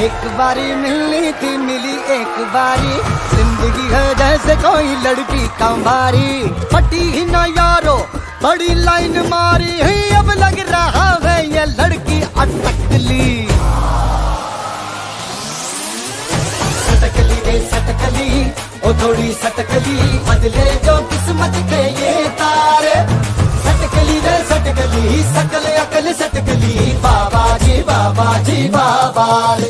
एक बारी मिलनी थी मिली एक बारी, जिंदगी है जैसे कोई लड़की कमारी। फटी ही ना यारो बड़ी लाइन मारी है, अब लग रहा है ये लड़की अटकली। सटकली रे सटकली ओ थोड़ी सटकली, बदले जो किस्मत के ये तारे। सटकली रे सटकली सकल अकल सटकली, बाबा जी बाबा जी बाबा।